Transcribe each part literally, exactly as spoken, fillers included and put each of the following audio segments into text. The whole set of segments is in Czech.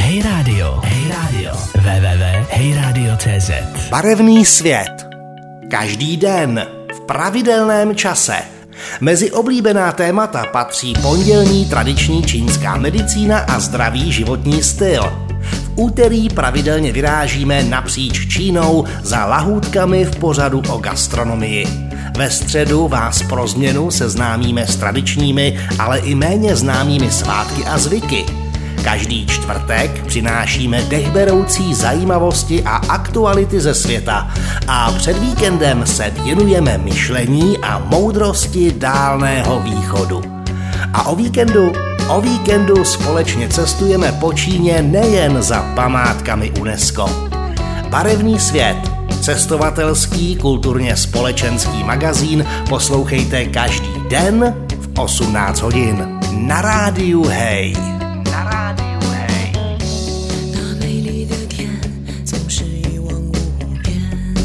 Hey Radio. Hey Radio. w w w tečka hej radio tečka cé zet. Barevný svět. Každý den v pravidelném čase. Mezi oblíbená témata patří pondělní tradiční čínská medicína a zdravý životní styl. V úterý pravidelně vyrážíme napříč Čínou za lahůdkami v pořadu o gastronomii. Ve středu vás pro změnu seznámíme s tradičními, ale i méně známými svátky a zvyky. Každý čtvrtek přinášíme dechberoucí zajímavosti a aktuality ze světa a před víkendem se věnujeme myšlení a moudrosti Dálného východu. A o víkendu, o víkendu společně cestujeme po Číně nejen za památkami UNESCO. Barevný svět, cestovatelský, kulturně společenský magazín poslouchejte každý den v osmnáct hodin na rádiu Hej. Na rádiu Hej. 那美丽的天总是一望无边，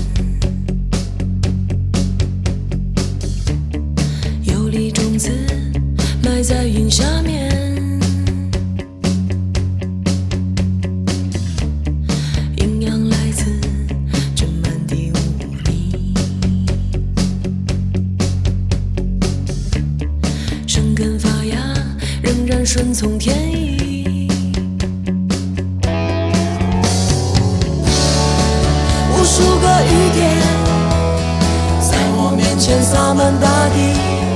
有粒种子埋在云下面，营养来自这满地无泥，生根发芽仍然顺从天意。无数个雨点在我面前洒满大地，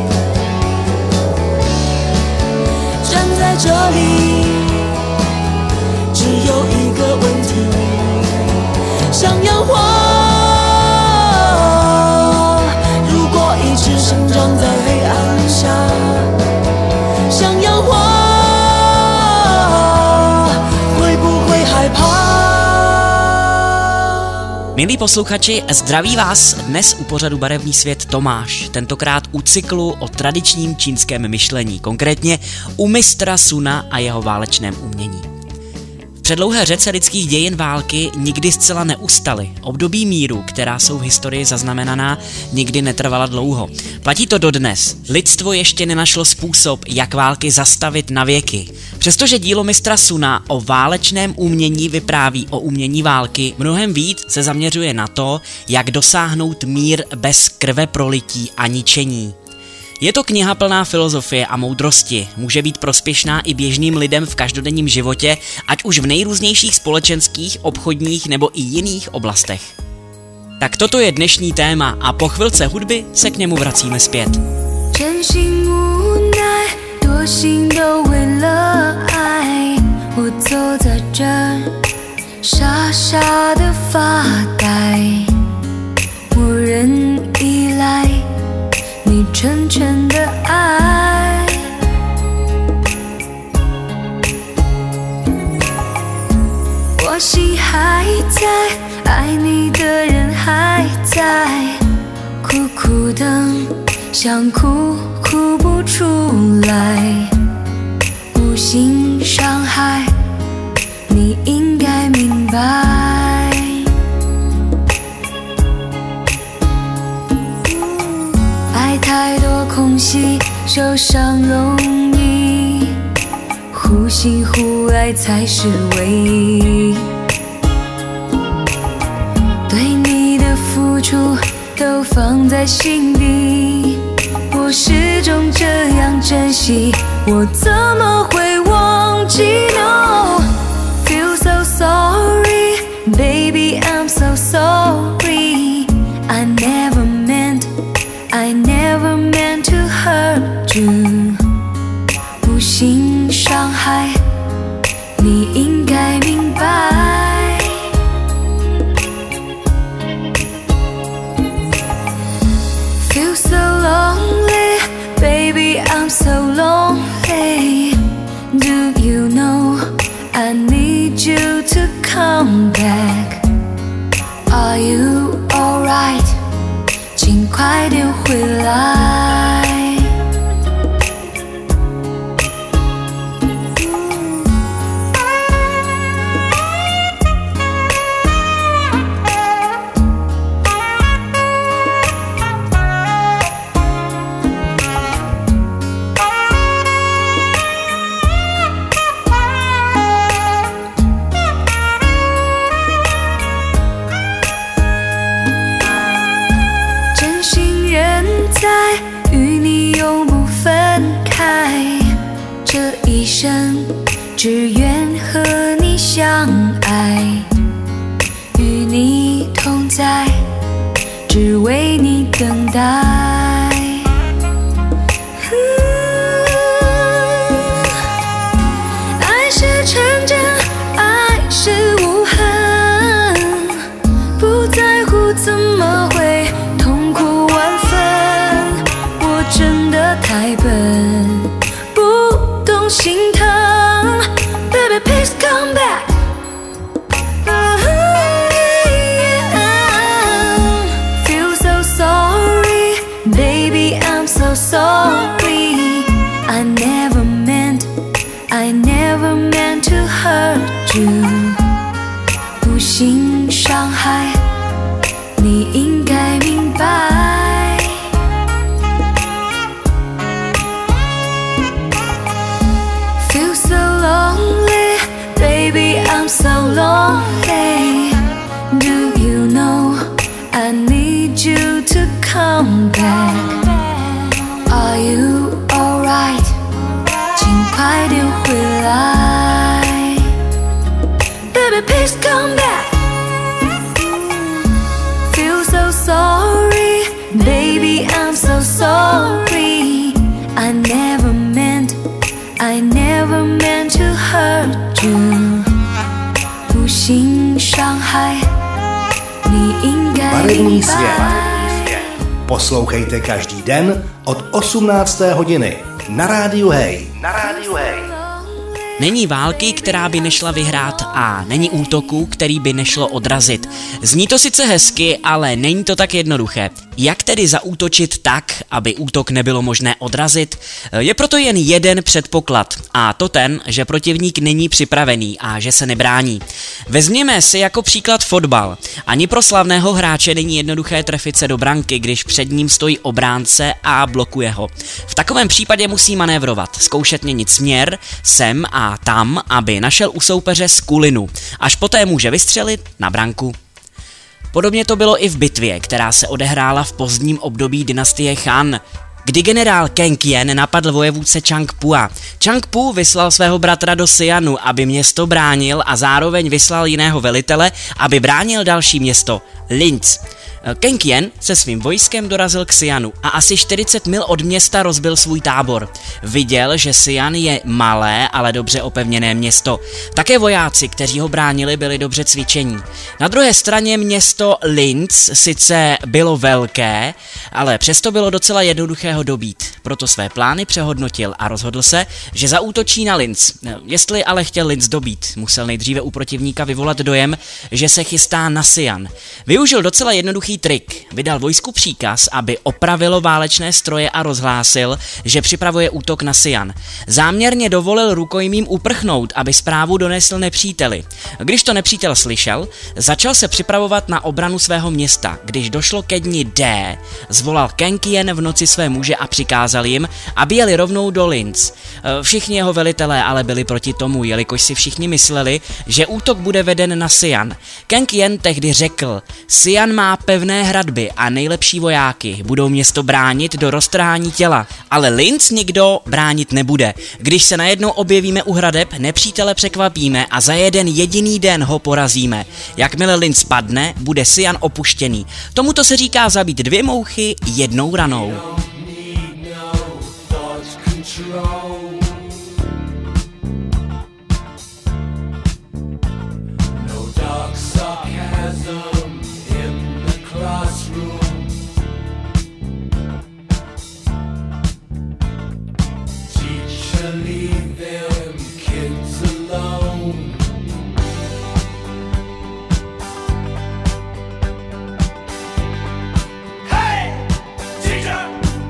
站在这里只有一个问题，像样花如果一直生长在黑暗下，像样花会不会害怕。 Milí posluchači, zdraví vás dnes u pořadu Barevný svět Tomáš, tentokrát u cyklu o tradičním čínském myšlení, konkrétně u mistra Suna a jeho válečném umění. V předlouhé řece lidských dějin války nikdy zcela neustaly. Období míru, která jsou v historii zaznamenaná, nikdy netrvala dlouho. Platí to dodnes. Lidstvo ještě nenašlo způsob, jak války zastavit na věky. Přestože dílo mistra Suna o válečném umění vypráví o umění války, mnohem víc se zaměřuje na to, jak dosáhnout mír bez krve prolití a ničení. Je to kniha plná filozofie a moudrosti, může být prospěšná i běžným lidem v každodenním životě, ať už v nejrůznějších společenských, obchodních nebo i jiných oblastech. Tak toto je dnešní téma a po chvilce hudby se k němu vracíme zpět. 真心无奈，多心都为了爱，我坐在这儿，傻傻的发呆，无人依赖你成全的爱，我心还在，爱你的人还在，苦苦等，想哭哭不出来，无心伤害，你应该明白。爱太多空隙，受伤容易，互信互爱才是唯一。对你的付出都放在心底，我始终这样珍惜，我怎么会忘记 ？No, feel so sorry, baby, I'm so sorry. I never meant, I never meant to hurt you. 无心伤害，你应该明白。Feel so lonely, baby, I'm so lonely. Do you know I need you to come back? Are you alright? 请快点回来。 只愿和你相爱，与你同在，只为你等待。爱是纯真，爱是无痕，不在乎怎么会痛苦万分。我真的太笨，不懂心疼。Baby, please come back. Feel so sorry, baby, I'm so sorry. I never meant, I never meant to hurt you. 不幸伤害，你应该明白。Feel so lonely, baby, I'm so lonely. Do you know I need you to come back? Are you alright? 请快点回来。Baby, please come back. Feel so sorry, baby, I'm so sorry. I never meant, I never meant to hurt you. 不幸伤害，你应该 Barevný 明 svět. 白。 Poslouchejte každý den od osmnácté hodiny na rádiu Hej. Na rádiu Hej. Není války, která by nešla vyhrát a není útoku, který by nešlo odrazit. Zní to sice hezky, ale není to tak jednoduché. Jak tedy zaútočit tak, aby útok nebylo možné odrazit? Je proto jen jeden předpoklad, a to ten, že protivník není připravený a že se nebrání. Vezměme si jako příklad fotbal. Ani pro slavného hráče není jednoduché trefit se do branky, když před ním stojí obránce a blokuje ho. V takovém případě musí manévrovat, zkoušet měnit směr sem a tam, aby našel u soupeře skulinu. Až poté může vystřelit na branku. Podobně to bylo i v bitvě, která se odehrála v pozdním období dynastie Han, kdy generál Kang Yen napadl vojevůdce Chang Pua. Chang Pu vyslal svého bratra do Xianu, aby město bránil, a zároveň vyslal jiného velitele, aby bránil další město, Linz. Kang Yen se svým vojskem dorazil k Xianu a asi čtyřicet mil od města rozbil svůj tábor. Viděl, že Xian je malé, ale dobře opevněné město. Také vojáci, kteří ho bránili, byli dobře cvičení. Na druhé straně město Linz sice bylo velké, ale přesto bylo docela jednoduché ho dobít. Proto své plány přehodnotil a rozhodl se, že zaútočí na Linz. Jestli ale chtěl Linz dobít, musel nejdříve u protivníka vyvolat dojem, že se chystá na Xian. Využil docela jednoduchý trik. Vydal vojsku příkaz, aby opravilo válečné stroje a rozhlásil, že připravuje útok na Xian. Záměrně dovolil rukojmím uprchnout, aby zprávu donesl nepříteli. Když to nepřítel slyšel, začal se připravovat na obranu svého města. Když došlo ke dni D, zvolal Kang Yen v noci své muže a přikázal jim, aby jeli rovnou do Linz. Všichni jeho velitelé ale byli proti tomu, jelikož si všichni mysleli, že útok bude veden na Xian. Kang Yen tehdy řekl: Xian má pevné hradby a nejlepší vojáky, budou město bránit do roztrhání těla, ale Linz nikdo bránit nebude. Když se najednou objevíme u hradeb, nepřítele překvapíme a za jeden jediný den ho porazíme. Jakmile Linz padne, bude Xian opuštěný. Tomuto se říká zabít dvě mouchy jednou ranou. Hey, teacher!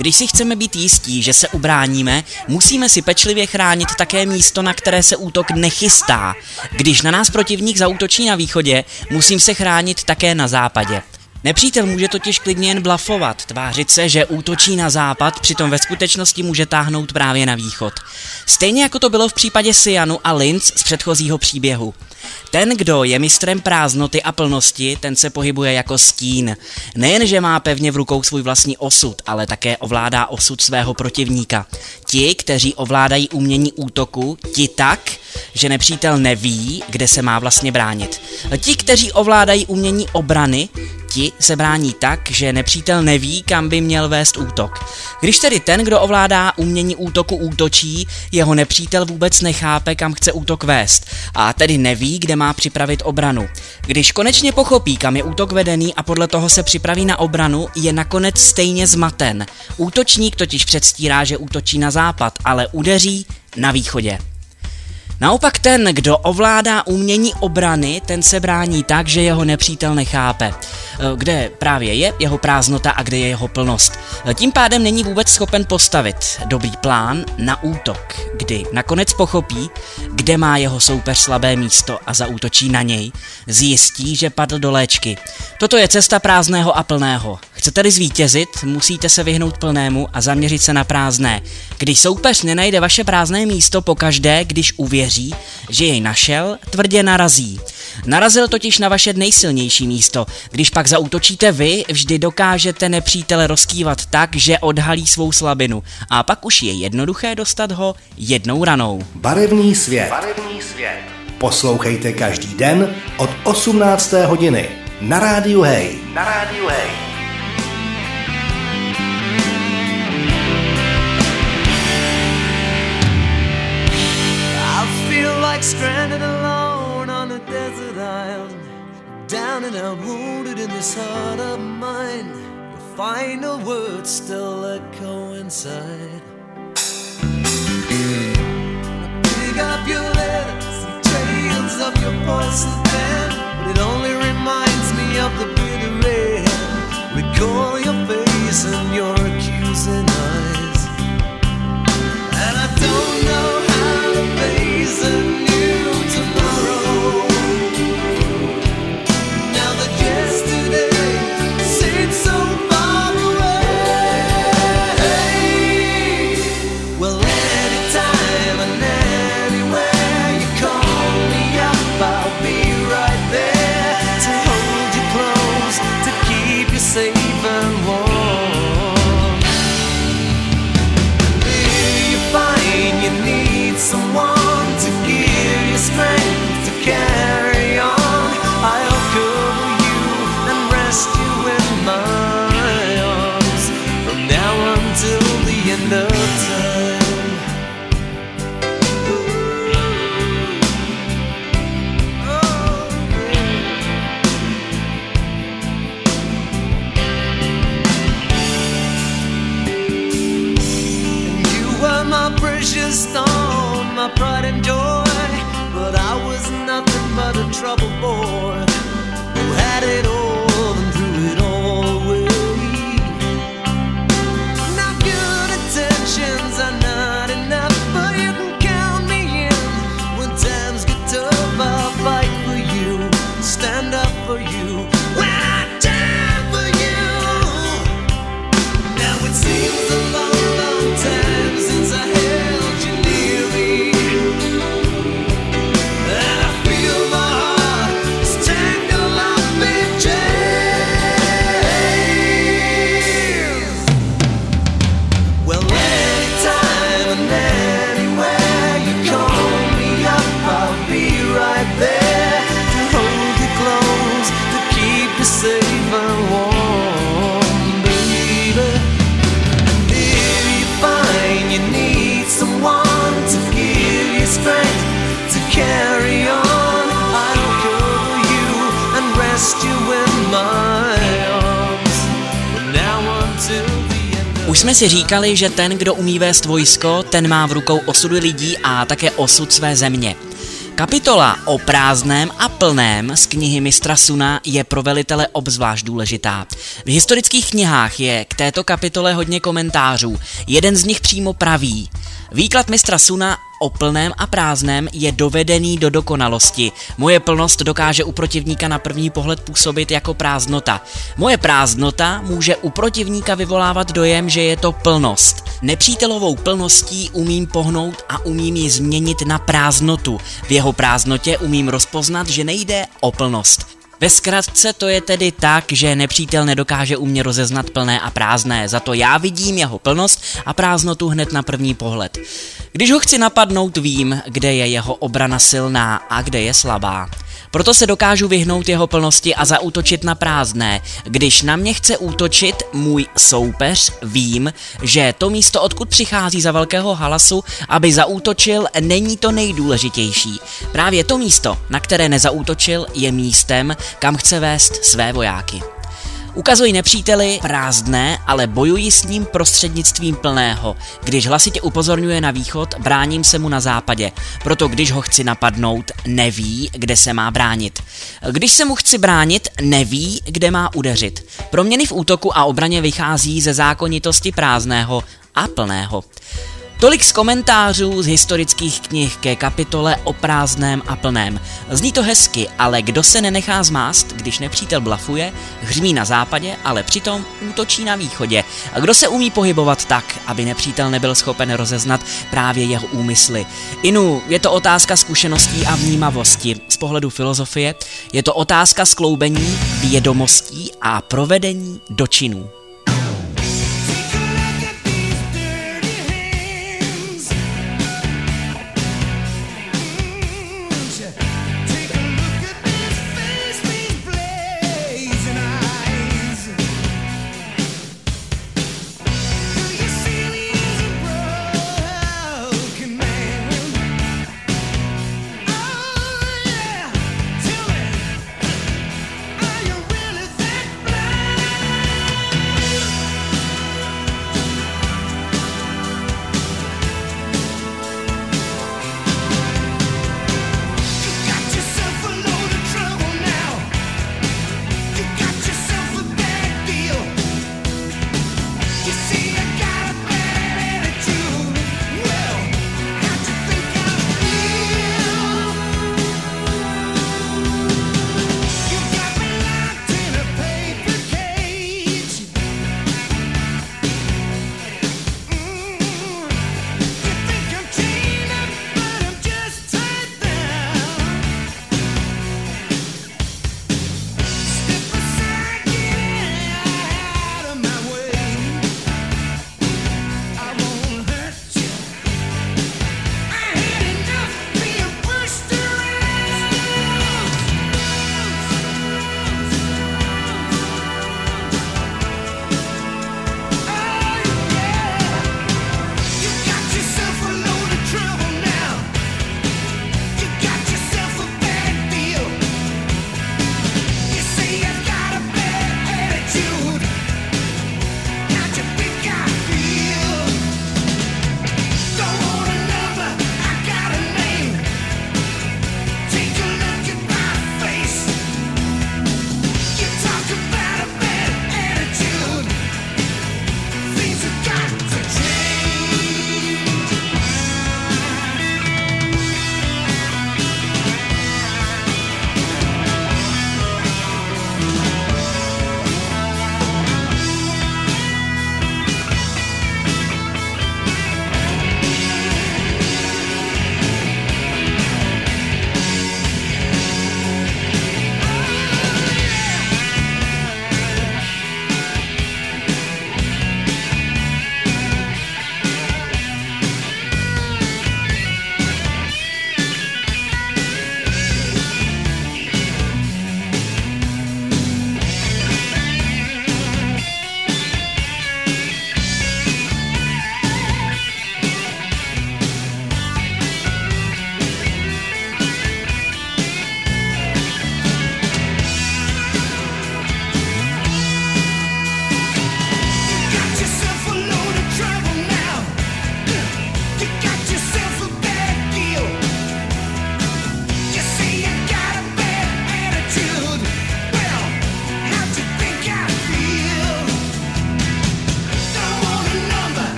Když si chceme být jistí, že se ubráníme, musíme si pečlivě chránit také místo, na které se útok nechystá. Když na nás protivník zaútočí na východě, musím se chránit také na západě. Nepřítel může totiž klidně jen blafovat, tvářit se, že útočí na západ, přitom ve skutečnosti může táhnout právě na východ. Stejně jako to bylo v případě Sianu a Linz z předchozího příběhu. Ten, kdo je mistrem prázdnoty a plnosti, ten se pohybuje jako stín. Nejenže má pevně v rukou svůj vlastní osud, ale také ovládá osud svého protivníka. Ti, kteří ovládají umění útoku, ti tak, že nepřítel neví, kde se má vlastně bránit. Ti, kteří ovládají umění obrany, ti se brání tak, že nepřítel neví, kam by měl vést útok. Když tedy ten, kdo ovládá umění útoku, útočí, jeho nepřítel vůbec nechápe, kam chce útok vést, a tedy neví, kde má připravit obranu. Když konečně pochopí, kam je útok vedený a podle toho se připraví na obranu, je nakonec stejně zmaten. Útočník totiž předstírá, že útočí na západ, ale udeří na východě. Naopak ten, kdo ovládá umění obrany, ten se brání tak, že jeho nepřítel nechápe, kde právě je jeho prázdnota a kde je jeho plnost. Tím pádem není vůbec schopen postavit dobrý plán na útok, kdy nakonec pochopí, kde má jeho soupeř slabé místo a zaútočí na něj, zjistí, že padl do léčky. Toto je cesta prázdného a plného. Chcete-li zvítězit, musíte se vyhnout plnému a zaměřit se na prázdné. Když soupeř nenajde vaše prázdné místo pokaždé, když uvěří, že jej našel, tvrdě narazí. Narazil totiž na vaše nejsilnější místo. Když pak zaútočíte vy, vždy dokážete nepřítele rozkývat tak, že odhalí svou slabinu. A pak už je jednoduché dostat ho jednou ranou. Barevný svět. Barevný svět. Poslouchejte každý den od osmnácté hodiny na rádiu Hej. Na rádiu Hej. Like stranded alone on a desert island, down and out, wounded in this heart of mine. The final words still echo inside. Pick up your letters and trails of your porcelain pen, but it only reminds me of the bitter end. Recall your face and your accusing eyes, and I don't know how to face a new tomorrow. Now that yesterday seems so far away. Well, anytime and anywhere you call me up, I'll be right there to hold you close, to keep you safe and warm. If you find you need someone to give you strength to carry on, I'll cover you and rest you in my arms from now until the end of time. Oh, and you were my precious stone, my pride and joy, but I was nothing but a troubled boy who had it all and threw it all away. Now good intentions are not enough, but you can count me in. When times get tough, I'll fight for you, stand up for you, when I die for you. Now it seems a long, long time since I held you near me, and I feel my heart is tangled up in chains. Well, anytime and anywhere you call me up, I'll be right there to hold you close, to keep you safe and warm, baby. And if you find you need someone to give you strength to carry on, I'll cover you and rest you in my arms from now until the end of Už jsme si říkali, že ten, kdo umí vést vojsko, ten má v rukou osudy lidí a také osud své země. Kapitola o prázdném a plném z knihy mistra Suna je pro velitele obzvlášť důležitá. V historických knihách je k této kapitole hodně komentářů, jeden z nich přímo praví: výklad mistra Suna o plném a prázdném je dovedený do dokonalosti. Moje plnost dokáže u protivníka na první pohled působit jako prázdnota. Moje prázdnota může u protivníka vyvolávat dojem, že je to plnost. Nepřítelovou plností umím pohnout a umím ji změnit na prázdnotu. V jeho prázdnotě umím rozpoznat, že nejde o plnost. Ve zkratce to je tedy tak, že nepřítel nedokáže u mě rozeznat plné a prázdné, za to já vidím jeho plnost a prázdnotu hned na první pohled. Když ho chci napadnout, vím, kde je jeho obrana silná a kde je slabá. Proto se dokážu vyhnout jeho plnosti a zaútočit na prázdné. Když na mě chce útočit můj soupeř, vím, že to místo, odkud přichází za velkého halasu, aby zaútočil, není to nejdůležitější. Právě to místo, na které nezaútočil, je místem, kam chce vést své vojáky. Ukazuji nepříteli prázdné, ale bojuji s ním prostřednictvím plného. Když hlasitě upozorňuje na východ, bráním se mu na západě. Proto když ho chci napadnout, neví, kde se má bránit. Když se mu chci bránit, neví, kde má udeřit. Proměny v útoku a obraně vychází ze zákonitosti prázdného a plného. Tolik z komentářů z historických knih ke kapitole o prázdném a plném. Zní to hezky, ale kdo se nenechá zmást, když nepřítel blafuje, hřmí na západě, ale přitom útočí na východě. A kdo se umí pohybovat tak, aby nepřítel nebyl schopen rozeznat právě jeho úmysly. Inu, je to otázka zkušeností a vnímavosti. Z pohledu filozofie je to otázka skloubení vědomostí a provedení do činů.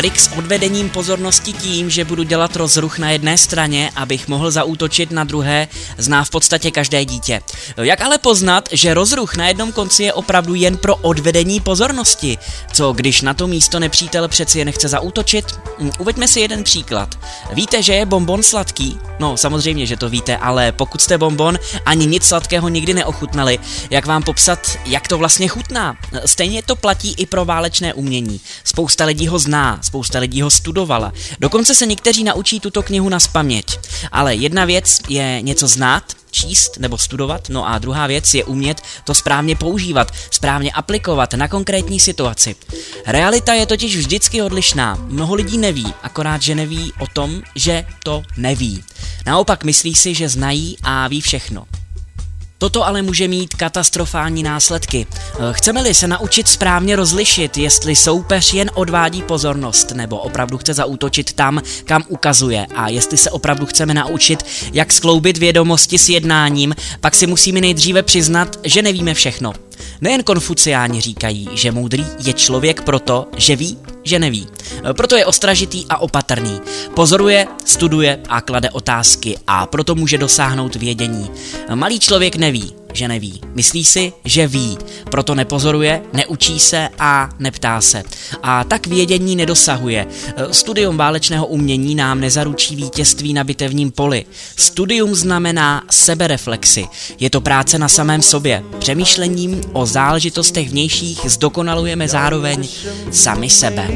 Trik s odvedením pozornosti tím, že budu dělat rozruch na jedné straně, abych mohl zaútočit na druhé, zná v podstatě každé dítě. Jak ale poznat, že rozruch na jednom konci je opravdu jen pro odvedení pozornosti? Co když na to místo nepřítel přeci jen chce zaútočit? Uveďme si jeden příklad. Víte, že je bonbon sladký? No, samozřejmě, že to víte, ale pokud jste bonbon ani nic sladkého nikdy neochutnali, jak vám popsat, jak to vlastně chutná? Stejně to platí i pro válečné umění. Spousta lidí ho zná, spousta lidí ho studovala. Dokonce se někteří naučí tuto knihu nazpaměť. Ale jedna věc je něco znát, číst nebo studovat, no a druhá věc je umět to správně používat, správně aplikovat na konkrétní situaci. Realita je totiž vždycky odlišná. Mnoho lidí neví, akorát že neví o tom, že to neví. Naopak myslí si, že znají a ví všechno. Toto ale může mít katastrofální následky. Chceme-li se naučit správně rozlišit, jestli soupeř jen odvádí pozornost, nebo opravdu chce zaútočit tam, kam ukazuje, a jestli se opravdu chceme naučit, jak skloubit vědomosti s jednáním, pak si musíme nejdříve přiznat, že nevíme všechno. Nejen konfuciáni říkají, že moudrý je člověk proto, že ví, že neví. Proto je ostražitý a opatrný. Pozoruje, studuje a klade otázky a proto může dosáhnout vědění. Malý člověk neví, že neví. Myslí si, že ví. Proto nepozoruje, neučí se a neptá se. A tak vědění nedosahuje. Studium válečného umění nám nezaručí vítězství na bitevním poli. Studium znamená sebereflexi. Je to práce na samém sobě. Přemýšlením o záležitostech vnějších zdokonalujeme zároveň sami sebe.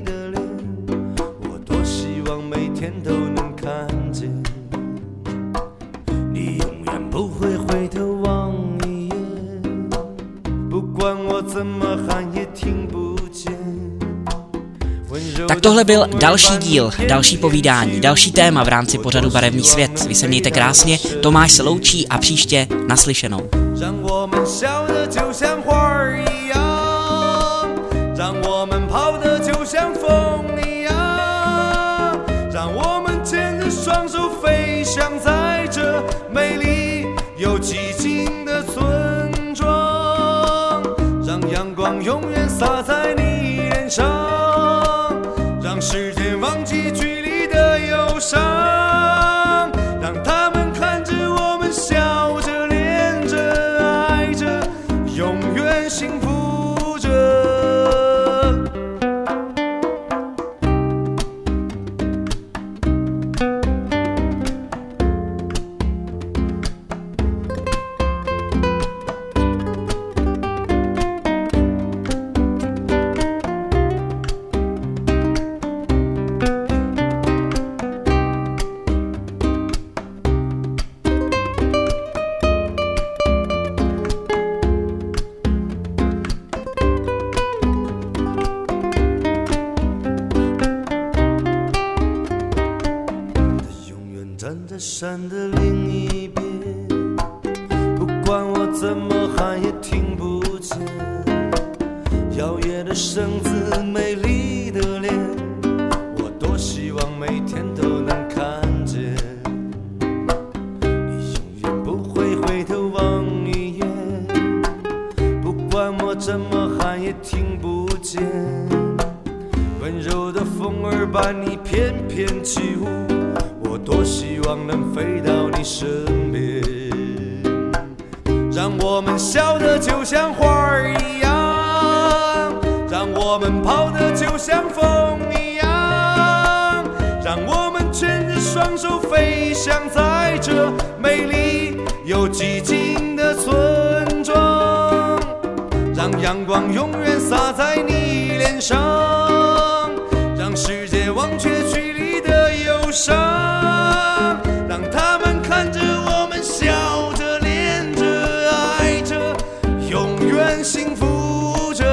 Tak tohle byl další díl, další povídání, další téma v rámci pořadu Barevný svět. Vy se mějte krásně, Tomáš se loučí a příště naslyšenou. 山的另一边，不管我怎么喊也听不见，摇曳的绳子，美丽的脸，我多希望每天都能看见。你永远不会回头望一眼，不管我怎么喊也听不见，温柔的风儿把你翩翩起舞，我多希望能飞到你身边，让我们笑得就像花儿一样，让我们跑得就像风一样，让我们牵着双手飞翔在这美丽又寂静的村庄，让阳光永远洒在你脸上，让世界忘却距离的忧伤，让他们看着我们笑着恋着爱着永远幸福着。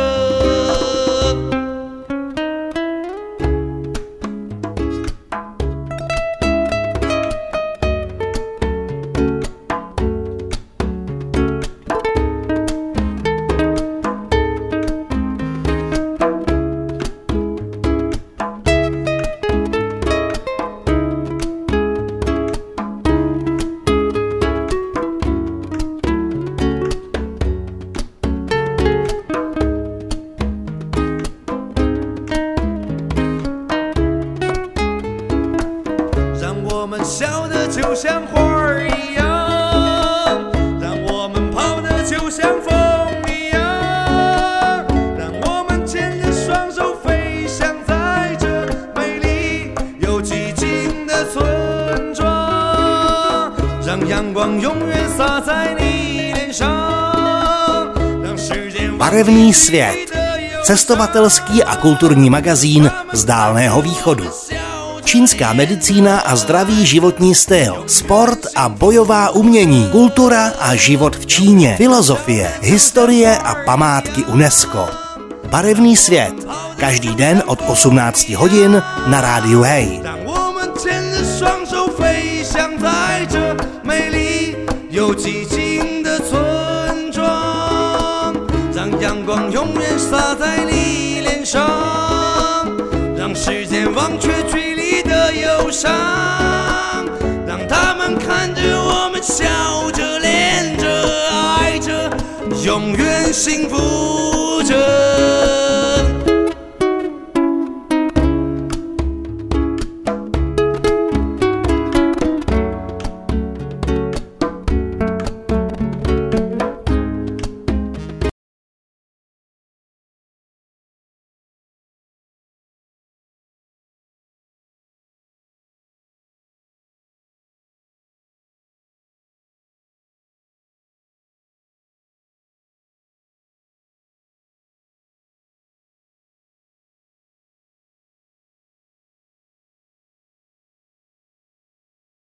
我们笑得就像花儿一样，让我们跑得就像风一样，让我们牵着双手飞翔在这美丽又寂静的村庄，让阳光永远洒在你脸上，让时间 Barevný svět. Cestovatelský a kulturní magazín z Dálného východu. Čínská medicína a zdravý životní styl, sport a bojová umění, kultura a život v Číně, filozofie, historie a památky UNESCO. Barevný svět. Každý den od osmnácti hodin na rádiu Hej. 让我们牵着双手飞翔在这美丽又寂静的村庄，让阳光永远洒在你脸上，让时间忘却距离的忧伤，让他们看着我们笑着恋着爱着，永远幸福。